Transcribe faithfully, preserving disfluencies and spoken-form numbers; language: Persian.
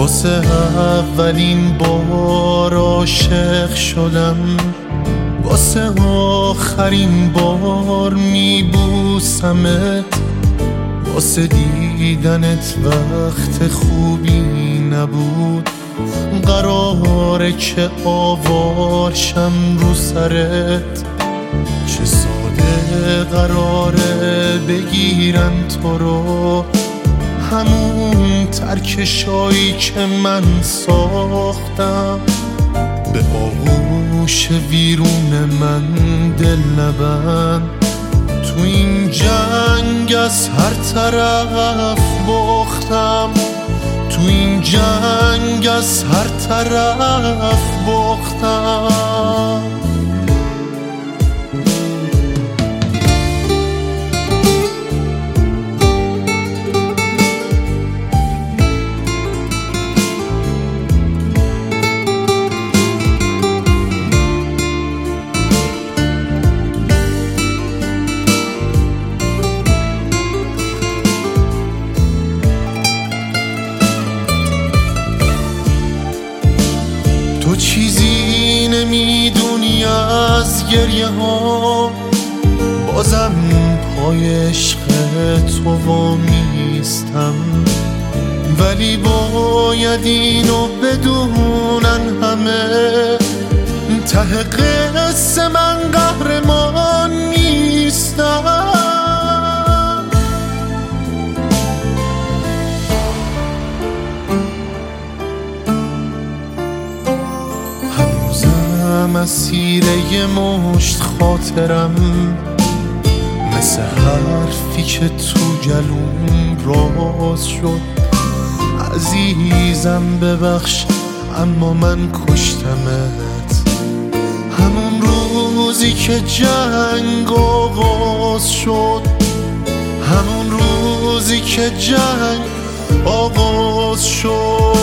واسه اولین بار عاشق شدم، واسه آخرین بار میبوسمت، واسه دیدنت وقت خوبی نبود، قراره که آوارشم رو سرت، چه ساده قراره بگیرم تو رو، همون ترکشایی که من ساختم، به آغوش ویرون من دل نبند. تو این جنگ از هر طرف باختم، تو این جنگ از هر طرف باختم. تو چیزی نمیدونی از گریه ها، بازم پای عشق تو وامیستم، ولی باید اینو بدونن همه، ته قصه من قهرمان نیستم. مسیر یه مشت خاطرم، مثل حرفی که تو جلوم راز شد، عزیزم ببخش اما من کشتمت، همون روزی که جنگ آغاز شد، همون روزی که جنگ آغاز شد.